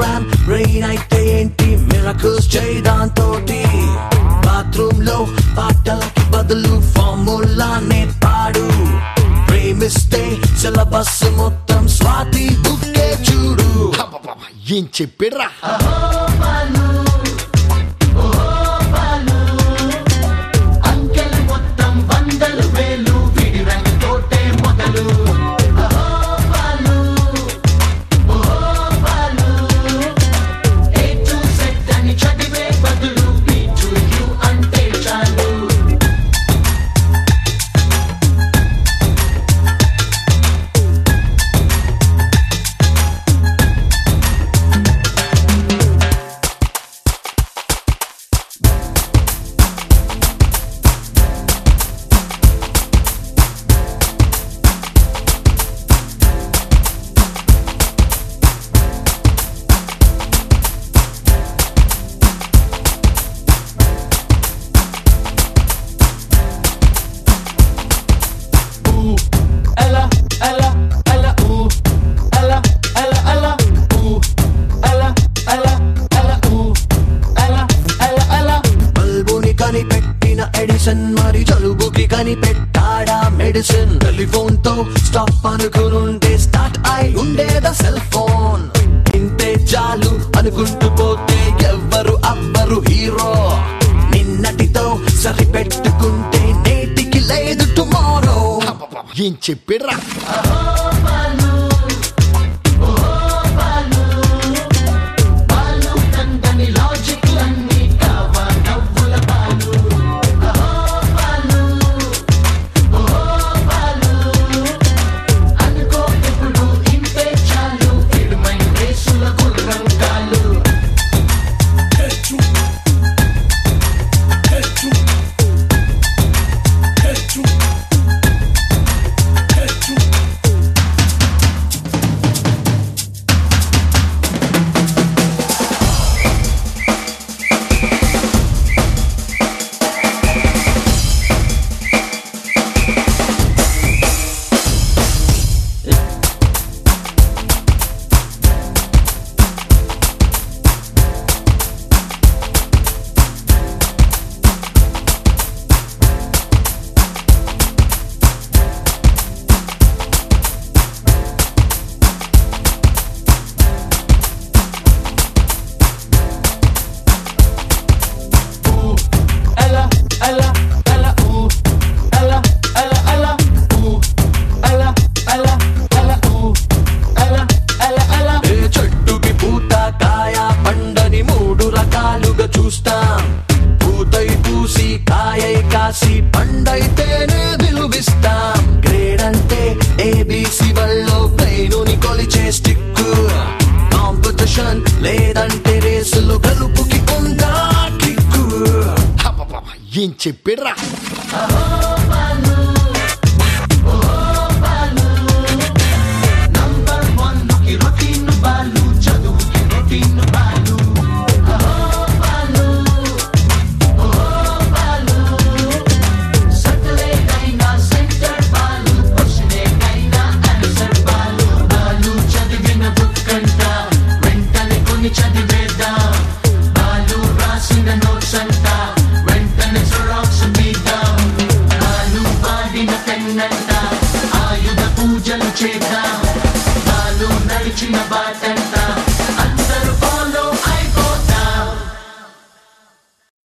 ram rain అయితే ఏంటి miracles చేయడాంతోటి bathroom లో పాటలకి బదులు ఫార్ములానే పాడు ప్రేమిస్తే సిలబస్ మొత్తం స్వాతి బుక్కే చూడు ఏం చెప్పిర్రా ఎడిసన్ మరి జలుబుకి కనిపెట్టాడా మెడిసిన్ టెలిఫోన్ తో స్టాప్ అనుకునుంటే స్టార్ట్ అయి ఉండేదా సెల్ ఫోన్ ఇంతే చాలు అనుకుంటూ పోతే ఎవ్వరు అవ్వరు హీరో నిన్నటితో సరిపెట్టుకుంటే నేటికి లేదు టుమారో ఏం చెప్పిర్రా కాసి పండైతేనే విలువిస్తాం గ్రేడ్ అంటే ఏబిసి వల్లో బ్రెయినుని కొలిచే స్టిక్ కాంపిటీషన్ లేదంటే రేసులు గలుపుకి ఉందా కిక్కు ఏం చెప్పిర్రా